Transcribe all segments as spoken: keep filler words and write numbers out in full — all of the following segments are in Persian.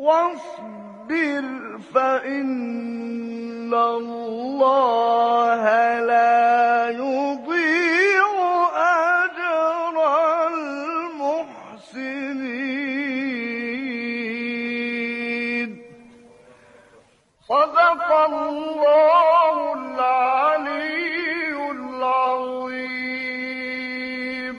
واصبر فإن الله لا يضيع أجر المحسنين. صدق الله العلي العظيم.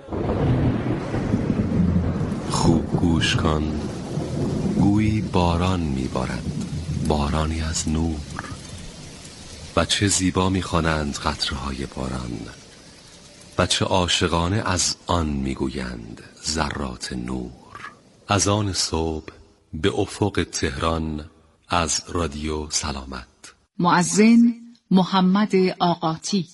خوب گوش کن، گویی باران میبارد، بارانی از نور، و چه زیبا میخوانند قطره‌های باران، و چه عاشقانه از آن میگویند ذرات نور. از آن صبح به افق تهران از رادیو سلامت. مؤذن محمد آقاتی.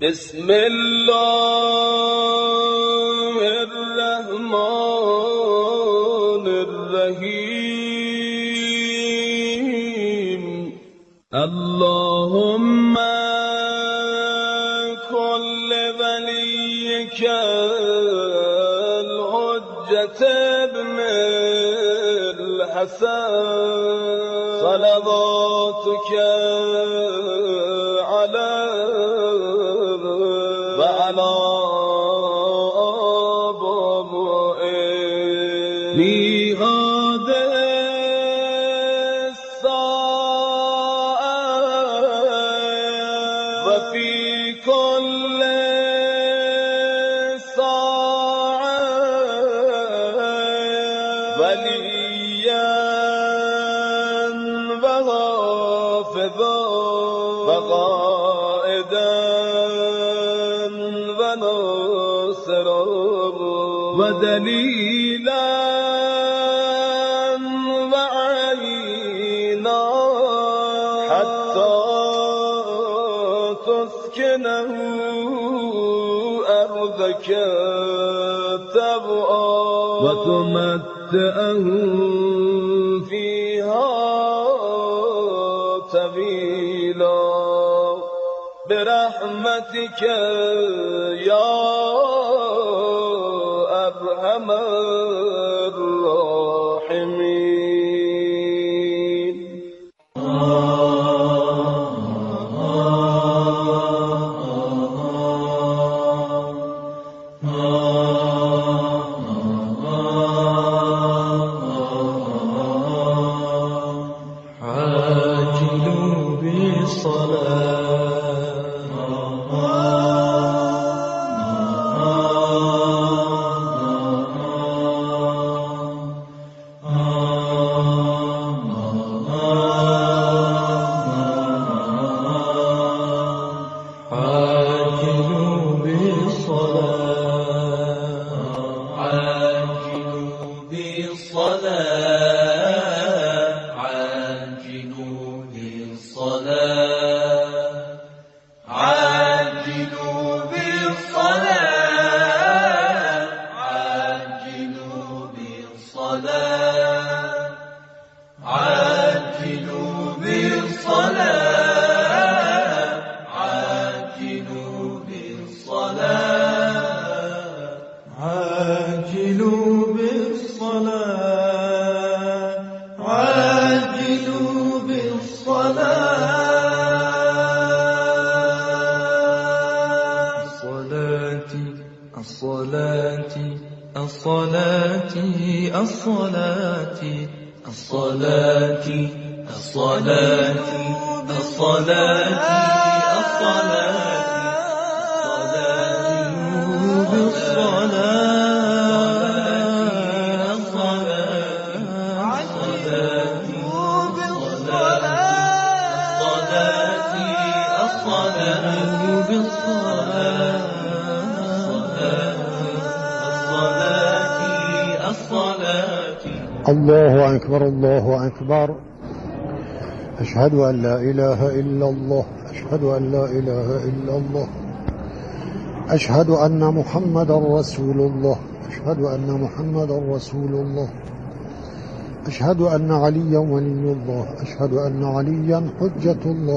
بسم الله الرحمن الرحيم اللهم كل وليك الحجة ابن الحسن صلواتك عليه وعلى آبائه لهذه الساعة وفي كل ساعة وليا وحافظا وقائدا وناصرا ودليلا وعينا حتى تسكنه أرضك طوعا وتمتعه فيها طويلا برحمتك يا أرحم الراحمين. عاجلوا الله أكبر الله أكبر. أشهد أن لا إله إلا الله. أشهد أن لا إله إلا الله. أشهد أن محمدا رسول الله. أشهد أن محمدا رسول الله. أشهد أن عليا ولي الله. أشهد أن عليا حجة الله.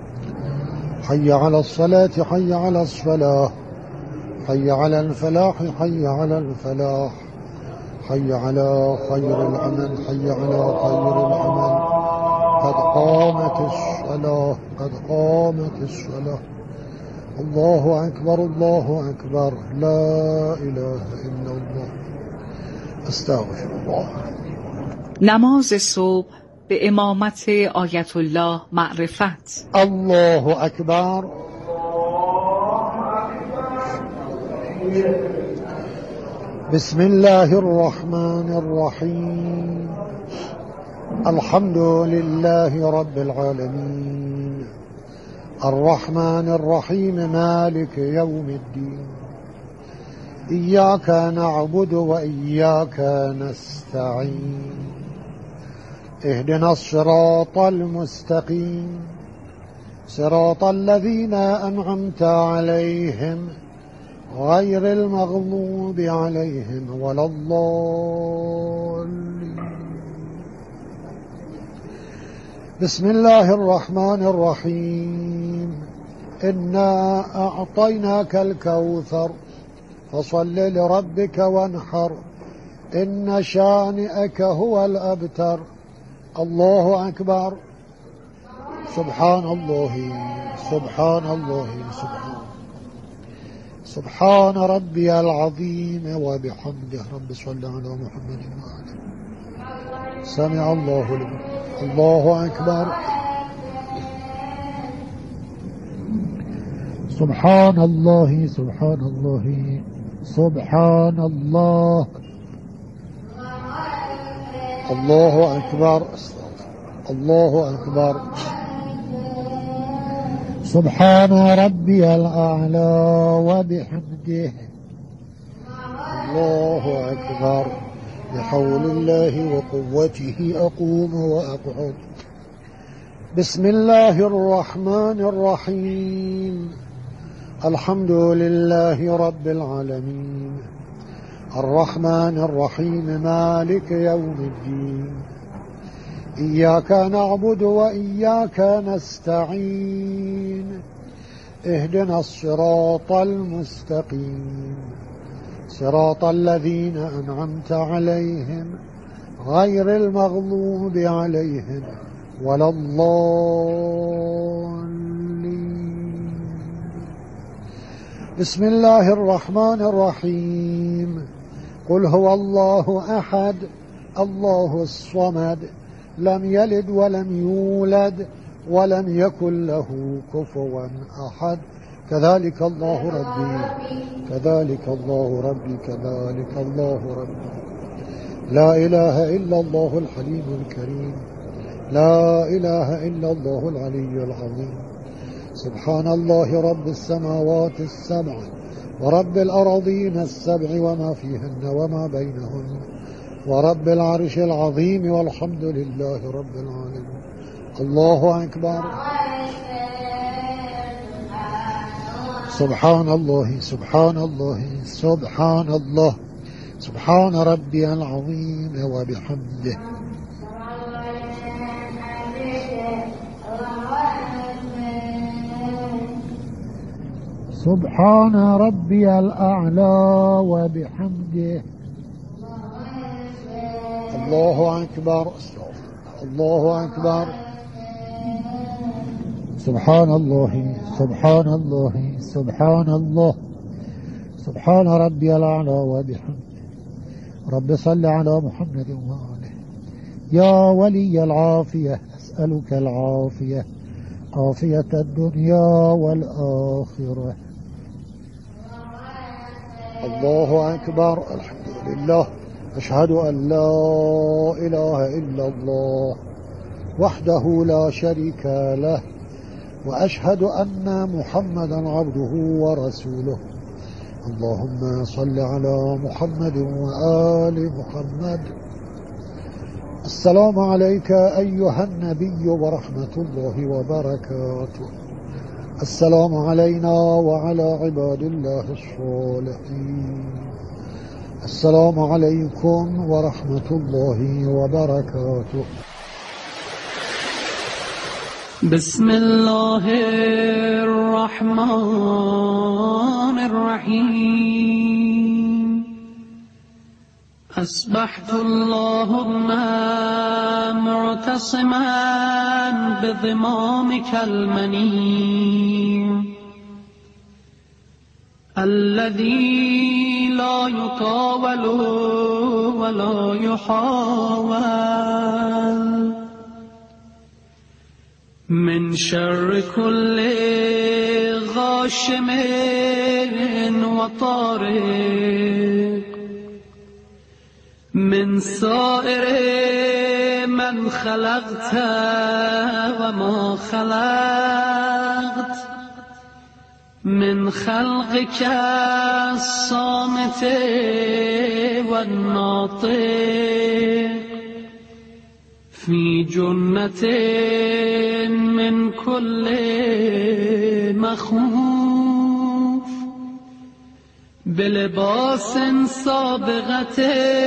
حي على الصلاة حي على الصلاة حي على الفلاح حي على الفلاح حي على خير العمل حي على خير العمل. قد قامت الصلاة قد قامت الصلاة. الله أكبر الله أكبر. لا إله إلا الله. استغفر الله. نماز صبح به امامت آیت الله معرفت. الله أكبر. بسم الله الرحمن الرحيم. الحمد لله رب العالمين الرحمن الرحيم مالك يوم الدين. إياك نعبد وإياك نستعين. اهدنا الصراط المستقيم صراط الذين أنعمت عليهم غير المغضوب عليهم ولا الضالين. بسم الله الرحمن الرحيم. إنا أعطيناك الكوثر فصل لربك وانحر إن شانئك هو الأبتر. الله أكبر. سبحان الله سبحان الله سبحان سبحان ربي العظيم وبحمده. رب صل على محمد وآله. سمع الله لمن. الله أكبر. سبحان الله سبحان الله سبحان الله. الله أكبر. الله أكبر. سبحان ربي الأعلى وبحمده. الله أكبر. بحول الله وقوته أقوم وأقعد. بسم الله الرحمن الرحيم. الحمد لله رب العالمين الرحمن الرحيم مالك يوم الدين. إياك نعبد وإياك نستعين. اهدنا الصراط المستقيم صراط الذين أنعمت عليهم غير المغضوب عليهم ولا الضالين. بسم الله الرحمن الرحيم. قل هو الله أحد الله الصمد لم يلد ولم يولد ولم يكن له كفوا أحد. كذلك الله ربي كذلك الله ربي كذلك الله ربي. لا إله إلا الله الحليم الكريم. لا إله إلا الله العلي العظيم. سبحان الله رب السماوات السبع ورب الأراضين السبع وما فيهن وما بينهن ورب العرش العظيم والحمد لله رب العالمين. الله أكبر. سبحان الله سبحان الله سبحان الله سبحان ربي العظيم وبحمده. سبحان ربي الأعلى وبحمده. الله أكبر. الله أكبر. سبحان الله سبحان الله سبحان الله سبحان ربي الأعلى وبحمده. رب صل على محمد وآله. يا ولي العافية أسألك العافية عافية الدنيا والآخرة. الله أكبر. الحمد لله. أشهد أن لا إله إلا الله وحده لا شريك له وأشهد أن محمدا عبده ورسوله. اللهم صل على محمد وآل محمد. السلام عليك أيها النبي ورحمة الله وبركاته. السلام علينا وعلى عباد الله الصالحين. السلام عليكم ورحمة الله وبركاته. بسم الله الرحمن الرحيم. أصبحت اللهم معتصما بضمامك المنيم الذي لا يطاول ولا يحاول من شر كل غاشم وطارق من سائر من خلقت وما خلقت من خلقك الصامت والناطق في جنة من كل مخوف بلباس سابغة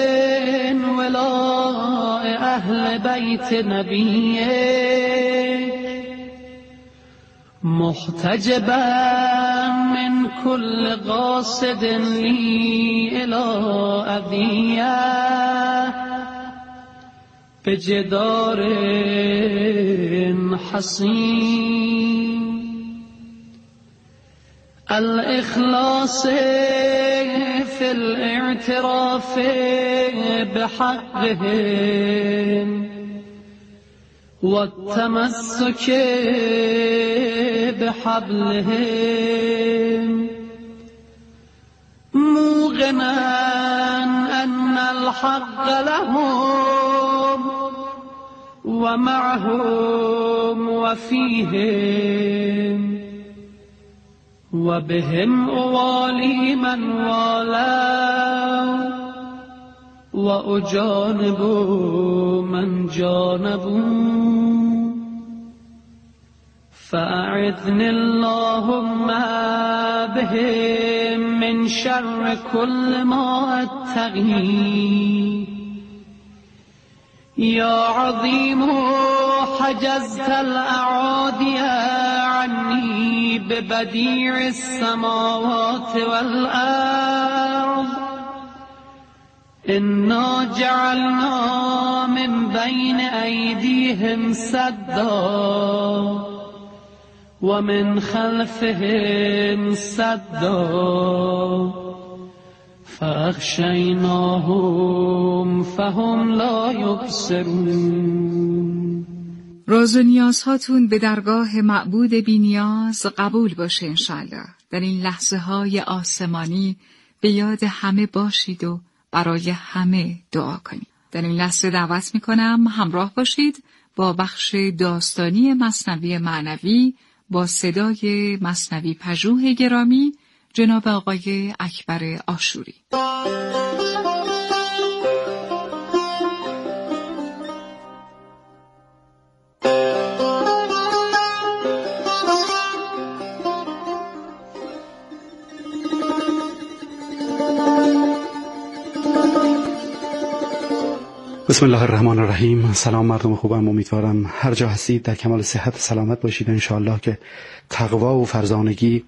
ولاء أهل بيت نبيه محتجبا من كل قاصد لي إلى أذية بجدار حصين الإخلاص في الاعتراف بحقهم والتمسك بحبلهم موقنا أن الحق لهم ومعهم وفيهم وبهم أوالي من والاه وأجانب من جانبوا فأعذني اللهم بهم من شر كل ما أتقي يا عظيم حجزت الأعادي عني ببديع السماوات والأرض إنا جعلنا من بين أيديهم سدا ومن خلفهم سدا فاخشیناهم فهم لا یبصرون. راز و نیازهاتون به درگاه معبود بی نیاز قبول باشه انشالله. در این لحظه های آسمانی به یاد همه باشید و برای همه دعا کنید. در این لحظه دعوت میکنم همراه باشید با بخش داستانی مثنوی معنوی با صدای مثنوی پژوه گرامی جناب آقای اکبر آشوری. بسم الله الرحمن الرحیم. سلام مردم خوبم، امیدوارم هر جا هستید در کمال صحت و سلامت باشید. انشاءالله که تقوا و فرزانگی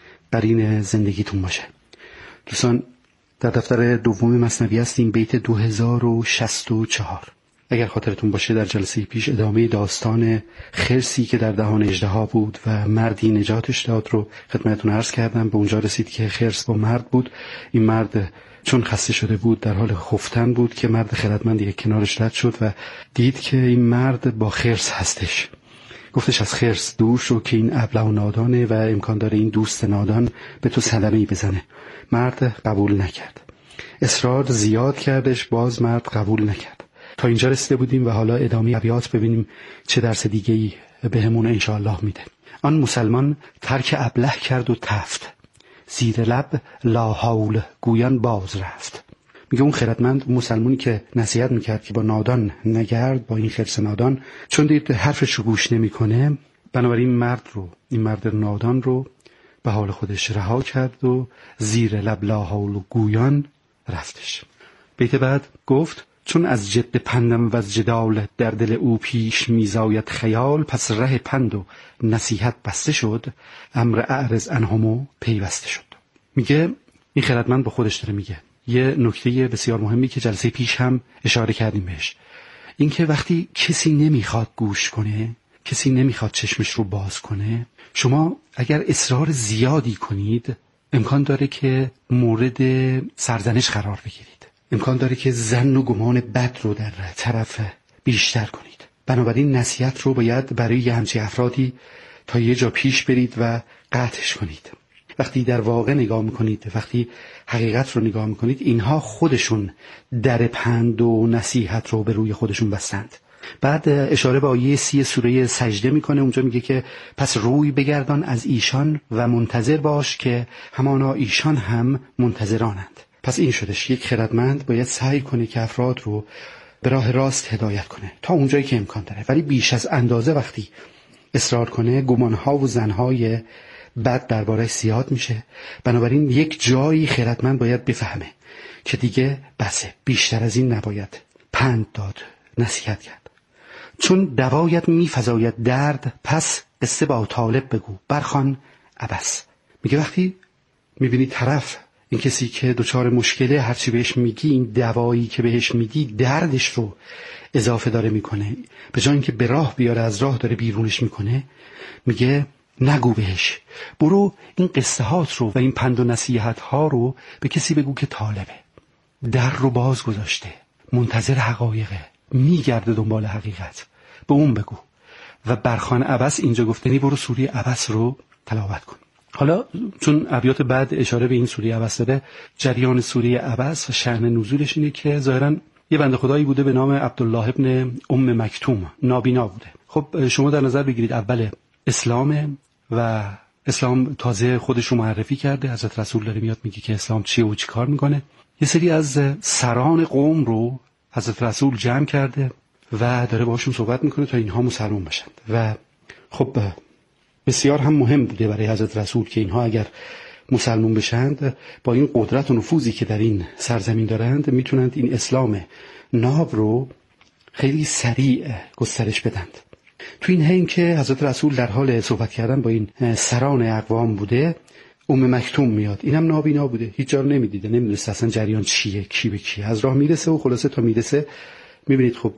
قرین زندگیتون باشه. دوستان در دفتر دوم مثنوی هستیم، بیت دو هزار و شصت و چهار. اگر خاطرتون باشه در جلسه پیش ادامه داستان خرسی که در دهان اژدها بود و مردی نجاتش داد رو خدمتتون عرض کردم. به اونجا رسید که خرس با مرد بود. این مرد چون خسته شده بود در حال خفتن بود که مرد خردمند یک کنارش رد شد و دید که این مرد با خرس هستش. گفتش از خرس دور شو که این ابله و نادانه و امکان داره این دوست نادان به تو صدمه‌ای بزنه. مرد قبول نکرد. اصرار زیاد کردش، باز مرد قبول نکرد. تا اینجا رسیده بودیم و حالا ادامه ابیات ببینیم چه درس دیگه‌ای بهمون انشاءالله میده. آن مسلمان ترک ابله کرد و تفت، زیر لب لا حول گویان باز رفت. میگه اون خردمند، اون مسلمانی که نصیحت میکرد که با نادان نگرد، با این خرس نادان، چون دید حرفش رو گوش نمیکنه، بنابراین مرد رو، این مرد نادان رو به حال خودش رها کرد و زیر لب لا حول گویان رفتش. بیت بعد گفت چون از جد پندم و از جدال در دل او پیش میزاید خیال، پس ره پند و نصیحت بسته شد، امر اعرض عنهمو پیوسته شد. میگه این خردمند با خودش داره میگه یه نکته بسیار مهمی که جلسه پیش هم اشاره کردیم بهش، این که وقتی کسی نمیخواد گوش کنه، کسی نمیخواد چشمش رو باز کنه، شما اگر اصرار زیادی کنید امکان داره که مورد سرزنش قرار بگیرید، امکان داره که ظن و گمان بد رو در طرف بیشتر کنید. بنابراین نصیحت رو باید برای یه همچین افرادی تا یه جا پیش برید و قطعش کنید. وقتی در واقع نگاه میکنید، وقتی حقیقت رو نگاه میکنید، اینها خودشون در پند و نصیحت رو به روی خودشون بستند. بعد اشاره به آیه سی سوره سجده میکنه، اونجا میگه که پس روی بگردان از ایشان و منتظر باش که همانا ایشان هم منتظرانند. پس این شدش، یک خردمند باید سعی کنه که افراد رو به راه راست هدایت کنه تا اونجایی که امکان داره، ولی بیش از اندازه وقتی اصرار کنه گمانها و زنهای بد درباره زیاد میشه. بنابراین یک جایی خردمند باید بفهمه که دیگه بسه، بیشتر از این نباید پند داد، نصیحت کرد. چون دوایت میفزاید درد، پس قصه با طالب بگو برخوان عبس. میگه وقتی میبینی طرف، این کسی که دچار مشکله، هرچی بهش میگی، این دوایی که بهش میدی دردش رو اضافه داره میکنه، به جای اینکه به راه بیاره از راه داره بیرونش میکنه، میگه نگو بهش، برو این قصه هات رو و این پند و نصیحت ها رو به کسی بگو که طالبه، در رو باز گذاشته، منتظر حقایقه، میگرده دنبال حقیقت، به اون بگو. و برخوان عبس اینجا گفتنی برو سوره عبس رو تلاوت کن. حالا چون ابیات بعد اشاره به این سوره عبس داره، جریان سوره عبس و شأن نزولش اینه که ظاهراً یه بنده خدایی بوده به نام عبدالله ابن ام مکتوم، نابینا بوده. خب شما در نظر بگیرید اول اسلام و اسلام تازه خودش رو معرفی کرده، حضرت رسول داره میاد میگه که اسلام چیه و چی کار میکنه. یه سری از سران قوم رو حضرت رسول جمع کرده و داره باشون صحبت میکنه تا اینها مسلمان بشن. و خب بسیار هم مهم بوده برای حضرت رسول که اینها اگر مسلمان بشند، با این قدرت و نفوذی که در این سرزمین دارند، میتونند این اسلام ناب رو خیلی سریع گسترش بدند. تو این حین که حضرت رسول در حال صحبت کردن با این سران اقوام بوده، ام مکتوم میاد، اینم نابینا بوده، هیچ جا رو نمیدیده، نمیدونست اصلا جریان چیه، کی به کی. از راه میرسه و خلاصه تا میرسه میبینید خب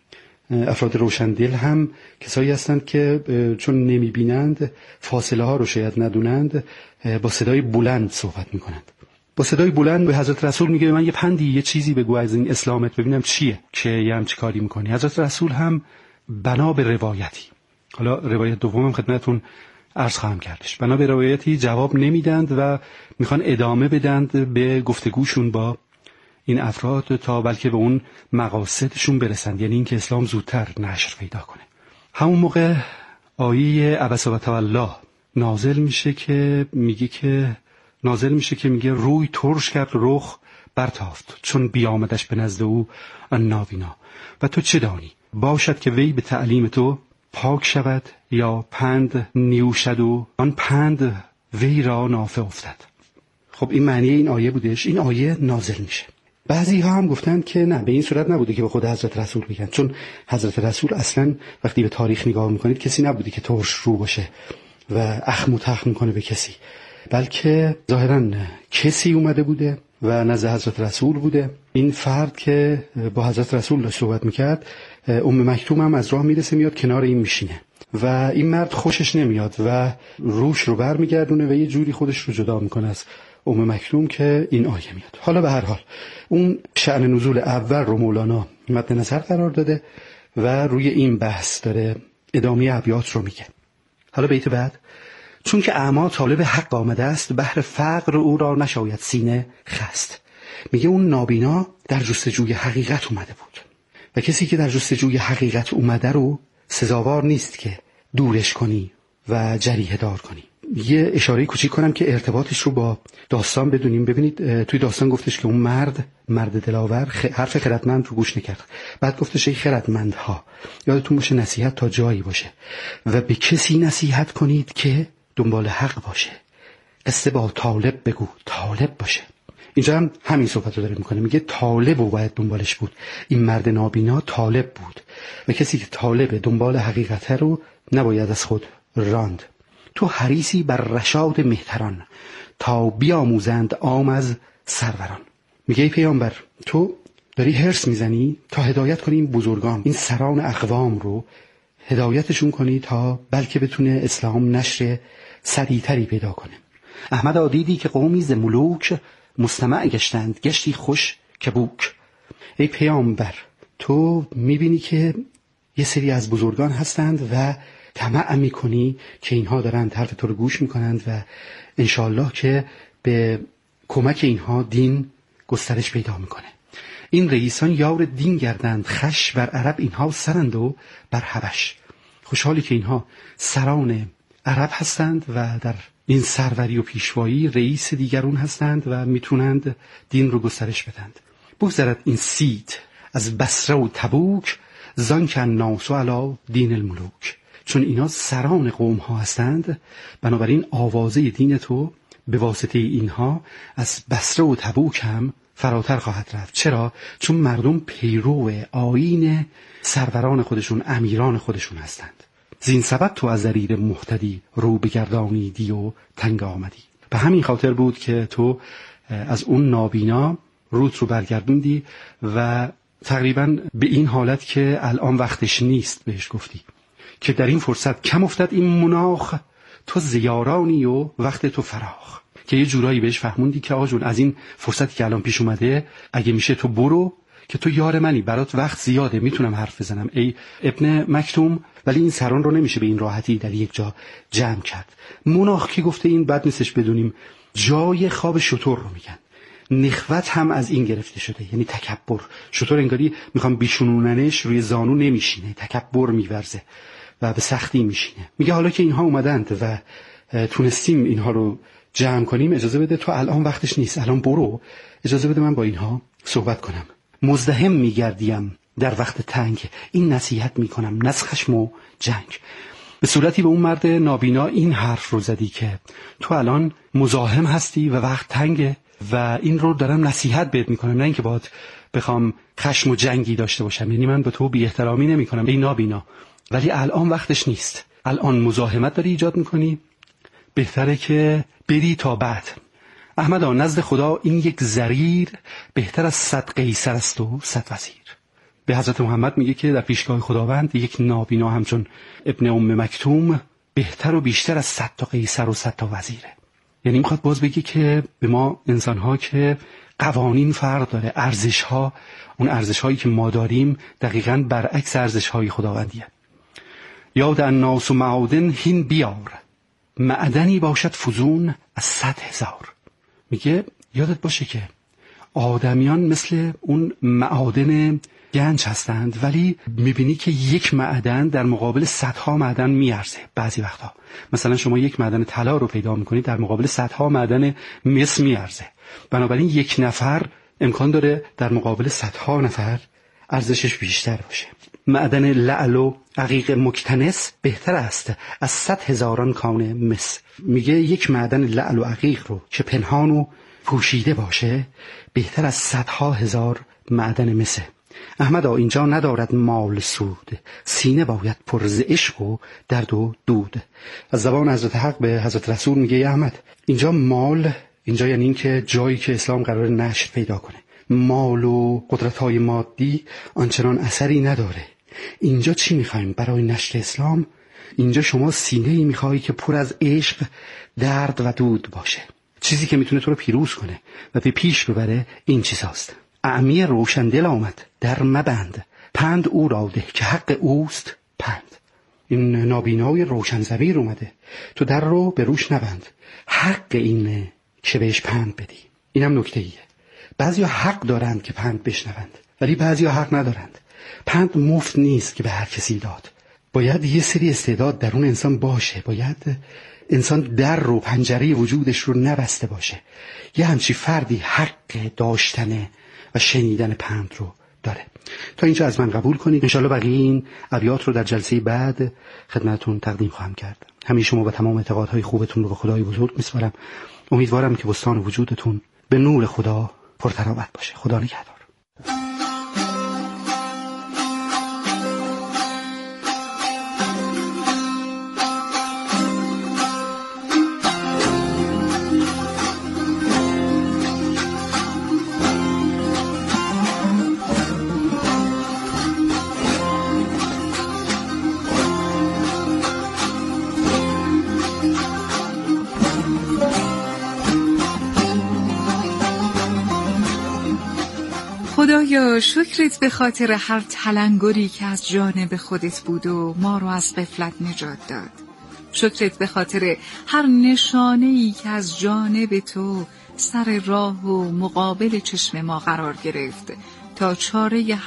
افراد روشندل هم کسایی هستند که چون نمیبینند، فاصله ها رو شاید ندونند، با صدای بلند صحبت میکنند. با صدای بلند به حضرت رسول میگه من یه پندی، یه چیزی بگو از این اسلامت ببینم چیه که یه همچی کاری میکنی. حضرت رسول هم بنا به روایتی، حالا روایت دومم خدمتون عرض خواهم کردش، بنا به روایتی جواب نمیدند و میخوان ادامه بدند به گفتگوشون با این افراد تا بلکه به اون مقاصدشون برسند، یعنی اینکه اسلام زودتر نشر پیدا کنه. همون موقع آیه عبس و تولی نازل میشه که میگه که نازل میشه که میگه روی ترش کرد، رخ برتافت، چون بیامدش به نزد او آن نابینا. و تو چه دانی؟ باشد که وی به تعلیم تو پاک شود، یا پند نیوشد و آن پند وی را نافع افتد. خب این معنی این آیه بودش. این آیه نازل میشه. بعضی ها هم گفتن که نه، به این صورت نبوده که به خود حضرت رسول بگن، چون حضرت رسول اصلا وقتی به تاریخ نگاه میکنید کسی نبوده که ترش رو باشه و اخم و تخم میکنه به کسی، بلکه ظاهرا کسی اومده بوده و نزد حضرت رسول بوده. این فرد که با حضرت رسول داشت صحبت میکرد، ام مکتوم هم از راه میرسه میاد کنار این میشینه و این مرد خوشش نمیاد و روش رو بر میگردونه و یه جوری خودش رو جدا میکنه از ام مکتوم که این آیه میاد. حالا به هر حال اون شأن نزول اول رو مولانا مد نظر قرار داده و روی این بحث داره ادامه ابیات رو میگه. حالا بیت بعد، چون که اعما طالب حق آمده است، بحر فقر او را نشاید سینه خست. میگه اون نابینا در جستجوی حقیقت اومده بود و کسی که در جستجوی حقیقت اومده رو سزاوار نیست که دورش کنی و جریحه دار کنی. یه اشاره کوچیک کنم که ارتباطش رو با داستان بدونیم. ببینید توی داستان گفتش که اون مرد مرد دلاور حرف خردمند رو گوش نکرد. بعد گفتش ای خردمندها، یادتون باشه نصیحت تا جایی باشه و به کسی نصیحت کنید که دنبال حق باشه. قصه با طالب بگو، طالب باشه. اینجا هم همین صحبت رو داره میکنه، میگه طالب رو باید دنبالش بود. این مرد نابینا طالب بود و کسی که طالب دنبال حقیقت رو نباید از خود راند. تو حریصی بر رشاد مهتران، تا بیاموزند عام از سروران. میگه ای پیامبر، تو داری حرص میزنی تا هدایت کنی این بزرگان، این سران اقوام رو هدایتشون کنی تا بلکه بتونه اسلام نشر سریعتری پیدا کنه. احمد آدیدی که قومی ز ملوک، مستمع گشتند گشتی خوش کبوک. ای پیامبر، تو میبینی که یه سری از بزرگان هستند و طمع میکنی که اینها دارند حرف تو رو گوش میکنند و انشالله که به کمک اینها دین گسترش پیدا میکنه. این رئیسان یار دین گردند، خش بر عرب اینها سرند و بر حبش. خوشحالی که اینها سران عرب هستند و در این سروری و پیشوایی رئیس دیگرون هستند و میتونند دین رو گسترش بدند. بگذرد این سید از بصره و تبوک، زان که الناس علی دین الملوک. چون اینا سران قوم ها هستند، بنابراین آوازه دین تو به واسطه اینها از بصره و تبوک هم فراتر خواهد رفت. چرا؟ چون مردم پیرو آیین سروران خودشون، امیران خودشون هستند. زین سبب تو از ضریر مهتدی رو بگردانیدی و تنگ آمدی. به همین خاطر بود که تو از اون نابینا روت رو برگردوندی و تقریبا به این حالت که الان وقتش نیست بهش گفتی که در این فرصت کم افتد این مناخ، تو زیارانی و وقت تو فراخ. که یه جورایی بهش فهموندی که آقا جون از این فرصتی که الان پیش اومده اگه میشه تو برو، که تو یار منی، برات وقت زیاده، میتونم حرف بزنم ای ابن مکتوم. ولی این سران رو نمیشه به این راحتی در یک جا جمع کرد. مناخ که گفته این بد نیستش بدونیم جای خواب شتر رو میگن. نخوت هم از این گرفته شده، یعنی تکبر. شتر انگاری میخوام بیشونوننش روی زانو نمیشینه، تکبر میورزه و به سختی میشینه. میگه حالا که اینها اومدند و تونستیم اینها رو جمع کنیم، اجازه بده تو الان وقتش نیست، الان برو، اجازه بده من با اینها صحبت کنم. مزدحم میگردیم در وقت تنگ، این نصیحت میکنم نه از خشم و جنگ. به صورتی به اون مرد نابینا این حرف رو زدی که تو الان مزاحم هستی و وقت تنگه و این رو دارم نصیحت بهت میکنم، نه اینکه باهات بخوام خشم و جنگی داشته باشم. یعنی من به تو بی احترامی نمیکنم ای نابینا، ولی الان وقتش نیست. الان مزاحمت داری ایجاد میکنی، بهتره که بری تا بعد. احمدا نزد خدا این یک زریر بهتر از صد قیصر است و صد وزیر. به حضرت محمد میگه که در پیشگاه خداوند یک نابینا همچون ابن ام مکتوم بهتر و بیشتر از صد تا قیصر و صد تا وزیره. یعنی میخواد باز بگه که به ما انسان‌ها که قوانین فرق داره، ارزش‌ها، اون ارزش‌هایی که ما داریم دقیقاً برعکس ارزش‌های خداوندیه. یاد الناس و معادن هین بیار، معدنی باشد فزون از صد هزار. میگه یادت باشه که آدمیان مثل اون معادن گنج هستند، ولی میبینی که یک معدن در مقابل صدها معدن میارزه. بعضی وقتا مثلا شما یک معدن طلا رو پیدا میکنید در مقابل صدها معدن مس میارزه. بنابراین یک نفر امکان داره در مقابل صدها نفر ارزشش بیشتر باشه. معدن لعل و عقیق مکتنس بهتر است از صد هزاران کان مس. میگه یک معدن لعل و عقیق رو که پنهان و پوشیده باشه بهتر از صدها هزار معدن مسه. احمدا اینجا ندارد مال سود، سینه باید پر ز عشق و درد و دود. از زبان حضرت حق به حضرت رسول میگه ای احمد، اینجا مال، اینجا یعنی این که جایی که اسلام قرار نشر پیدا کنه، مال و قدرت‌های مادی آنچنان اثری نداره. اینجا چی میخوایم برای نشر اسلام؟ اینجا شما سینه‌ای میخوایی که پر از عشق، درد و دود باشه، چیزی که میتونه تو رو پیروز کنه و به پیش ببره. این چیزاست. اعمی روشندل آمد در مبند، پند او را ده که حق اوست پند. این نابینای روشن ضمیر اومده، تو در رو به روش نبند، حق اینه که بهش پند بدی. اینم نکته ایه. بعضی ها حق دارند که پند بشنوند، ولی بعضی ها حق ندارند. پند مفت نیست که به هر کسی داد. باید یه سری استعداد درون انسان باشه، باید انسان در رو پنجره وجودش رو نبسته باشه. یه همچی فردی حق داشتن و شنیدن پند رو داره. تا اینجا از من قبول کنید. انشالله بقیه این ابیات رو در جلسه بعد خدمتتون تقدیم خواهم کرد. همه شما و تمام اعتقادهای خوبتون رو به خدای بزرگ میسپارم. امیدوارم که بستان وجودتون به نور خدا پرتراوت باشه. خدا نگهدار. خدایا شکرت به خاطر هر تلنگری که از جانب خودت بود و ما رو از غفلت نجات داد. شکرت به خاطر هر نشانه‌ای که از جانب تو سر راه و مقابل چشم ما قرار گرفت تا چاره